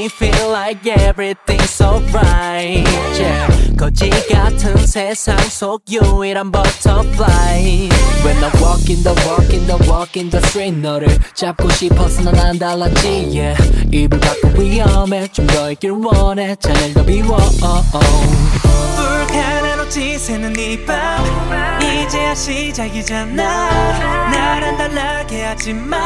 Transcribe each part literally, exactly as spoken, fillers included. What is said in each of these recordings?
me feel like everything's alright. Yeah. 거지 같은 세상 속 유일한 butterfly. When I walk in the walk in the walk in the street 너를 잡고 싶어서 난 안 달랐지. Yeah. 입을 밖은 위험해 좀 더 있길 원해 잔을 더 비워. 불가능으로 지새는 이 밤 이제야 시작이잖아. 나랑 달라게 하지마.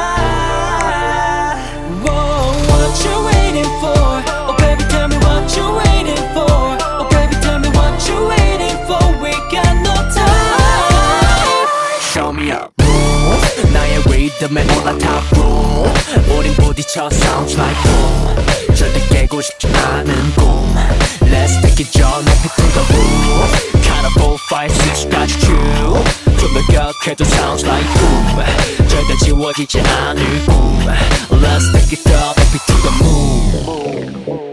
Whoa, what you waiting for? Oh baby tell me what you waiting for? Oh baby tell me what you waiting for? We got no time. Show me up. 나의 리듬에 올라타 boom. 우린 부딪혀 sounds like boom. 절대 깨고 싶지 않은 꿈. Let's take it 저 높이 to the roof. Kind of four, five, six got you. 좀 더 격해도 sounds like boom. 절대 지워지지 않을 꿈. Let's take it up 높이 to the moon.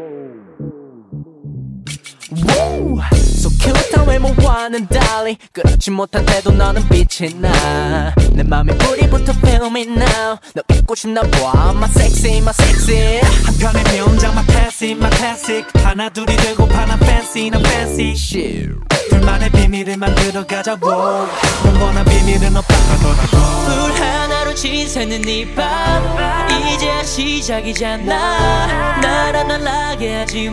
Woo! So cute 외모와는 달리 그렇지 못한 태도 너는 빛이 나. 내 맘에 불이 붙어 feel me now. 너 잊고 싶나 봐 my sexy my sexy. 한편의 명장 my classic my classic. 하나 둘이 되고 파나 fancy 나 fancy shit. 둘만의 비밀을 만들어가자 wow. 넌 원한 비밀은 없다고 하더라고. 불 하나로 지새는 이 밤 이제야 시작이잖아. 나랑 달라게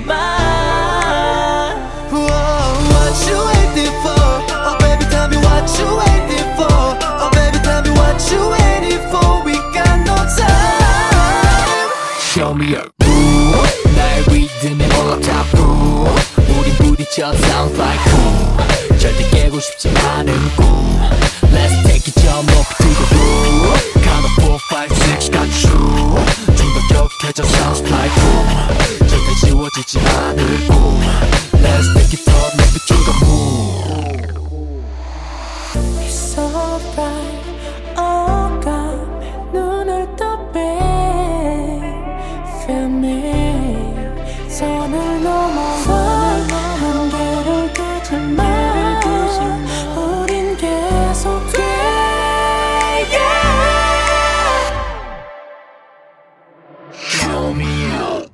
하지마. Whoa, what you waiting for? Oh baby tell me what you waiting for? Oh baby tell me what you waiting for? We got no time. Show me your groove. 나의 리듬에 올라타 boom. 우리 부딪혀 sounds like boom. 절대 깨고 싶지 않은 꿈. Let's take it 저 높이 to the roof. Count of four, five, six got you. 좀 더 격해져 sounds like boom. 절대 지워지지 않을 꿈. Let's take it up, 높이 to the moon. It's alright, 어감에 눈을 떠 babe. Feel me. 선을 넘어와 한계를 두지 마. 우린 계속돼. Yeah. Show me up.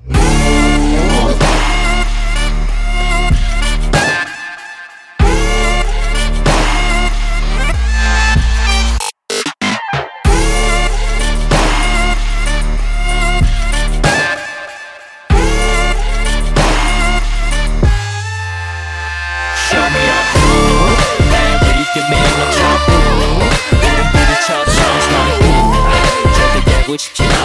싶지